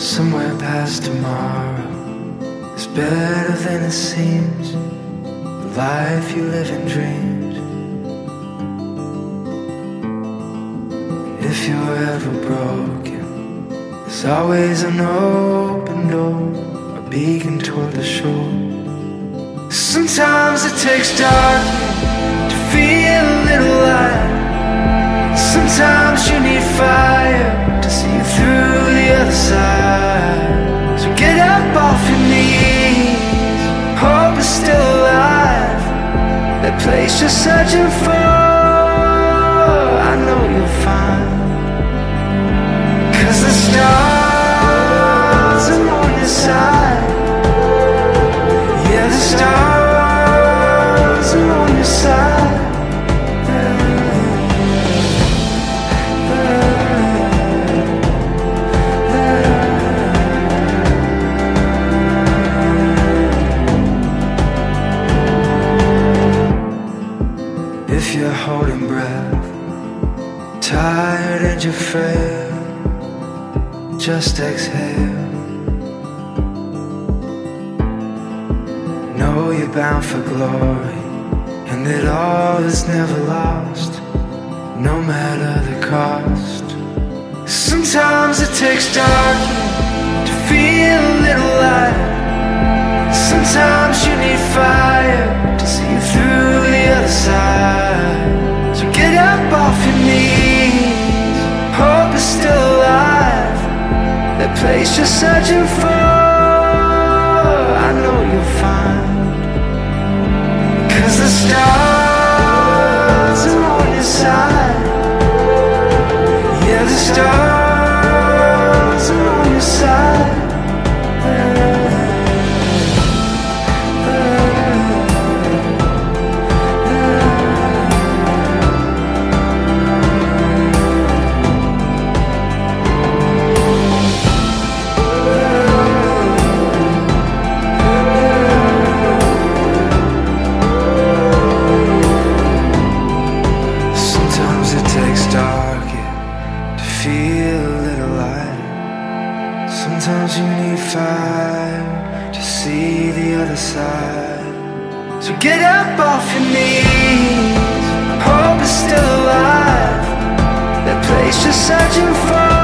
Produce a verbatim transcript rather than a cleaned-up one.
somewhere past tomorrow is better than it seems. The life you live in dreams. If you're ever broken, there's always an open door, a beacon toward the shore. Sometimes it takes darkness to feel a little light. Sometimes you need fire to see you through the other side. So get up off your knees, hope is still alive. That place you're searching for, I know you'll find. 'Cause the stars are on your side. Yeah, the stars are on your side. If you're holding breath, tired and you're frail, just exhale. Know you're bound for glory, and that all is never lost, no matter the cost. Sometimes it takes darkness to feel a little light. Sometimes you need fire to see you through the other side. So get up off your knees, hope is still alive. That place you're searching for, I know you'll find. 'Cause the stars are on your side. Yeah, the stars are on your side. Sometimes you need fire to see the other side. So get up off your knees, hope is still alive. That place you're searching for,